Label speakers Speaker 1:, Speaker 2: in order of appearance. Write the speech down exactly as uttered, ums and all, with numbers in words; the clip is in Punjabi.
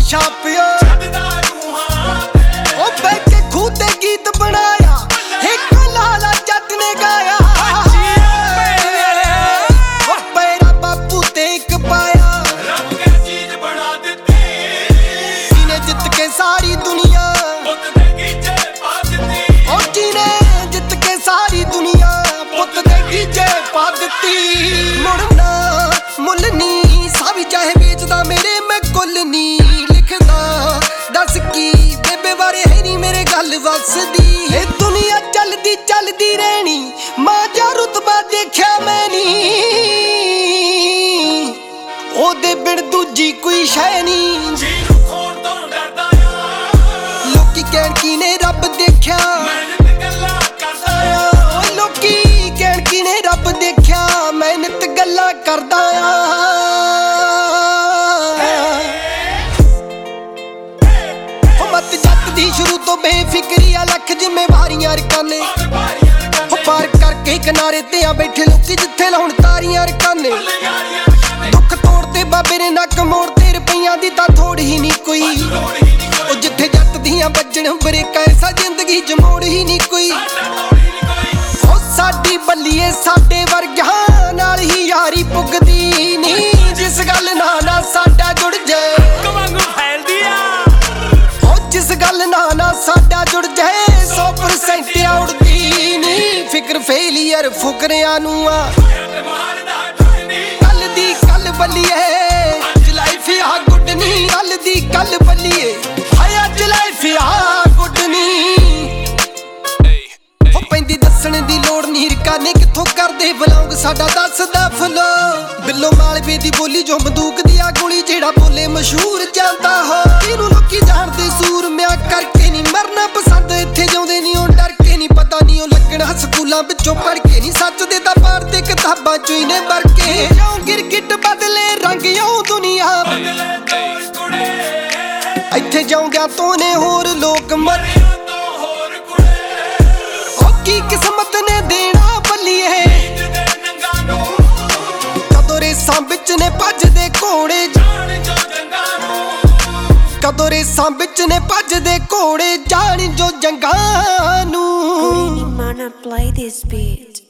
Speaker 1: ਛਾਪਿਓ ਉਹ ਬੈਠ ਕੇ ਖੂਹ ਤੇ ਗੀਤ ਬਣਾਇਆ ਇੱਕ ਲਾਲਾ ਜੱਟ ਨੇ ਗਾਇਆ ਉਹ ਪੈਰਾ ਬਾਪੂ ਤੇ ਇੱਕ ਪਾਇਆ ਰੱਬ ਕੇ ਚੀਜ਼ ਬਣਾ ਦਿੱਤੀ ਜਿਹਨੇ ਜਿੱਤ ਕੇ ਸਾਰੀ ਦੁਨੀਆ ਪੁੱਤ ਦੇ ਗੀਜੇ ਪਾ ਦਿੱਤੀ ਉਹ ਜਿਹਨੇ ਜਿੱਤ ਕੇ ਸਾਰੀ ਦੁਨੀਆ ਪੁੱਤ ਦੇ ਗੀਜੇ ਪਾ ਦਿੱਤੀ ਮੁੜਨਾ ਮੁੱਲ ਨੀ ਸਾਵੀ ਚਾਹੇ ਵੇਚਦਾ ਮੇਰੇ ਮੈਂ ਕੁੱਲ ਨੀ ਲਿਖਦਾ ਦੱਸ ਕੀ ਬੇਬੇ ਬਾਰੇ ਹੈ ਨੀ ਮੇਰੇ ਗੱਲ ਵਸਦੀ ਇਹ ਦੁਨੀਆ ਚੱਲਦੀ ਚੱਲਦੀ ਰਹਿਣੀ ਮਾਂ ਜਾ ਰੁਤਬਾ ਦੇਖਿਆ ਮੈਂ ਨੀ ਉਹਦੇ ਬਿਨ ਦੂਜੀ ਕੋਈ ਸ਼ੈ ਨੀ ਲੋਕੀ ਕਹਿਣ ਕੀ ਨੇ ਰੱਬ ਦੇਖਿਆ ਲੋਕੀ ਕਹਿਣ ਕੀ ਨੇ ਰੱਬ ਦੇਖਿਆ ਮਿਹਨਤ ਗੱਲਾਂ ਕਰਦਾ ਆ ਮਤ ਜੱਟ ਦੀ ਸ਼ੁਰੂ ਤੋਂ ਬੇਫਿਕਰੀ ਆ ਲੱਖ ਜ਼ਿੰਮੇਵਾਰੀਆਂ ਰਕਾਨੇ ਉਹ ਪਾਰ ਕਰਕੇ ਕਿਨਾਰੇ ਤੇ ਆ ਬੈਠੇ ਲੋਕੀ ਜਿੱਥੇ ਲਾਉਣ ਤਾਰੀਆਂ ਰਕਾਨੇ ਦੁੱਖ ਤੋੜ ਤੇ ਬਾਬੇ ਨੇ ਨੱਕ ਮੋੜ ਤੇ ਰੁਪਈਆਂ ਦੀ ਤਾਂ ਥੋੜ ਹੀ ਨਹੀਂ ਕੋਈ ਉਹ ਜਿੱਥੇ ਜੱਟ ਦੀਆਂ ਵੱਜਣ ਬਰੇਕਾਂ ਐਸਾ ਜ਼ਿੰਦਗੀ ਚ ਮੋੜ ਹੀ ਨਹੀਂ ਕੋਈ ਉਹ ਸਾਡੀ ਬੱਲੀਏ ਸਾਡੇ ਵਰਗਿਆਂ ਨਾਲ ਹੀ ਯਾਰੀ ਪੁੱਗਦੀ ਨਹੀਂ ਜਿਸ ਗੱਲ ਨਾਲ ਨਾ ਸਾਡਾ ਜੁੜ ਜਾਏ
Speaker 2: ਵਾਂਗੂ ਫੈਲਦੀ ਆ
Speaker 1: ਜਿਸ ਗੱਲ ਨਾ ਨਾ ਸਾਡਾ ਜੁੜ ਜਾਏ ਸੌ ਪਰਸੈਂਟ ਉੜਦੀ ਨੀ ਫਿਕਰ ਫੇਲੀਅਰ ਫੁਕਰਿਆਂ ਨੂੰ ਆ ਕੱਲ ਦੀ ਕੱਲ ਬੱਲੀਏ ਅੱਜ ਲਾਈਫ ਆ ਗੁੱਡ ਨੀ ਕੱਲ ਦੀ ਕੱਲ ਬੱਲੀਏ ਹਾਏ ਅੱਜ ਲਾਈਫ ਆ ਗੁੱਡ ਨੀ ਹੋ ਪੈਂਦੀ ਦੱਸਣ ਦੀ ਲੋੜ ਨੀ ਰਕਾਨੇ ਕਿੱਥੋਂ ਕਰਦੇ ਬਲੌਂਗ ਸਾਡਾ ਦੱਸਦਾ ਫਲੋ ਬਿੱਲੋ ਮਾਲਵੇ ਦੀ ਬੋਲੀ ਜੋ ਬੰਦੂਕ ਦੀ ਆ ਗੋਲੀ ਜਿਹੜਾ ਬੋਲੇ ਮਸ਼ਹੂਰ ਜਾਂਦਾ ਹੋ ਇਹਨੂੰ ਲੋਕੀ ਜਾਣਦੇ ਸੂਰਮਿਆਂ ਕਰਕੇ ਨਹੀਂ ਮਰਨਾ ਪਸੰਦ ਇੱਥੇ ਜਾਉਂਦੇ ਨਹੀਂ ਉਹ ਡਰ ਕੇ ਨਹੀਂ ਪਤਾ ਨਹੀਂ ਉਹ ਲੱਗਣਾ ਸਕੂਲਾਂ ਵਿੱਚੋਂ ਪੜ ਕੇ ਨਹੀਂ ਸੱਚ ਦੇ ਤਾਂ ਪਾੜ ਤੇ ਕਿਤਾਬਾਂ ਚੋਂ ਹੀ ਨੇ ਵਰ ਕੇ ਕਿਉਂ ਗਿਰਗਿੱਟ ਬਦਲੇ ਰੰਗ ਯੋਂ ਦੁਨੀਆ ਇੱਥੇ ਜਾਉਂਦਿਆਂ ਤੋਂ ਨੇ ਹੋਰ ਲੋਕ ਮਰ ਉਹ ਕੀ ਕਿਸਮਤ ਨੇ ਦੇਣਾ ਬੱਲੀਏ ਕਦੋਂ ਰੇਸਾਂ ਵਿੱਚ ਨੇ ਭੱਜਦੇ ਘੋੜੇ ਕਦੋਂ ਰੇਸਾਂ ਵਿੱਚ ਨੇ ਭੱਜਦੇ ਘੋੜੇ ਜਾਣ ਜੋ ਜੰਗਾਂ ਨੂੰ
Speaker 3: Play this beat.